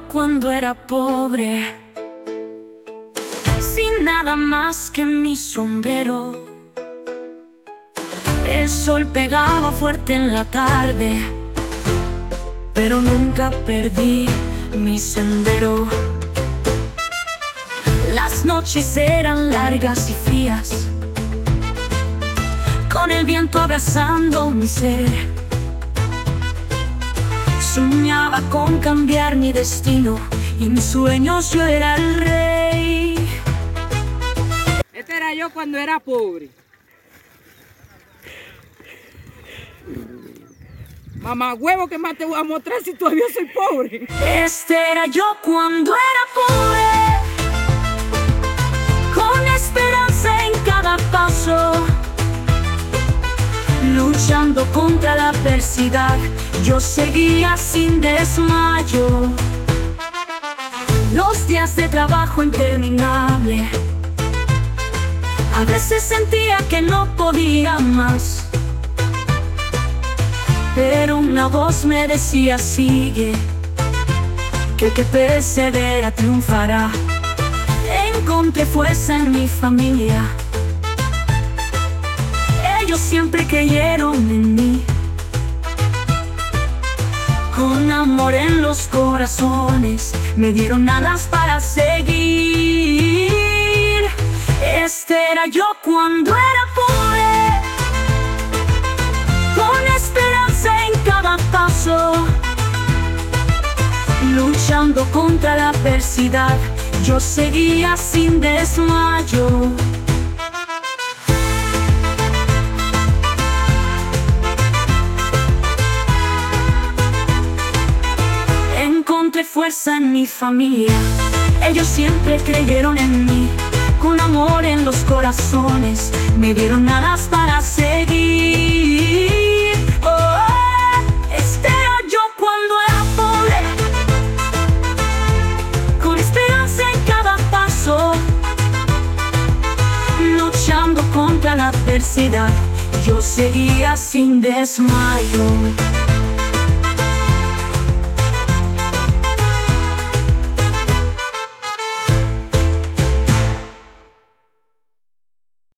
cuando era pobre, sin nada más que mi sombrero. El sol pegaba fuerte en la tarde, pero nunca perdí mi sendero. Las noches eran largas y frías, con el viento abrazando mi ser. Soñaba con cambiar mi destino, y en mis sueños yo era el rey. Este era yo cuando era pobre. Mamá huevo, ¿qué más te voy a mostrar si todavía soy pobre? Este era yo cuando era pobre, con esperanza en cada paso, luchando contra la adversidad. Yo seguía sin desmayo. Los días de trabajo interminable, a veces sentía que no podía más, pero una voz me decía: sigue, que el que persevera triunfará. Encontré fuerza en mi familia, ellos siempre creyeron en mí. Con amor en los corazones, me dieron alas para seguir. Este era yo cuando era pobre, con esperanza en cada paso, luchando contra la adversidad. Yo seguía sin desmayo. Encontré fuerza en mi familia, ellos siempre creyeron en mí. Con amor en los corazones, me dieron alas para seguir. Oh, este era yo cuando era pobre, con esperanza en cada paso, luchando contra la adversidad. Yo seguía sin desmayo.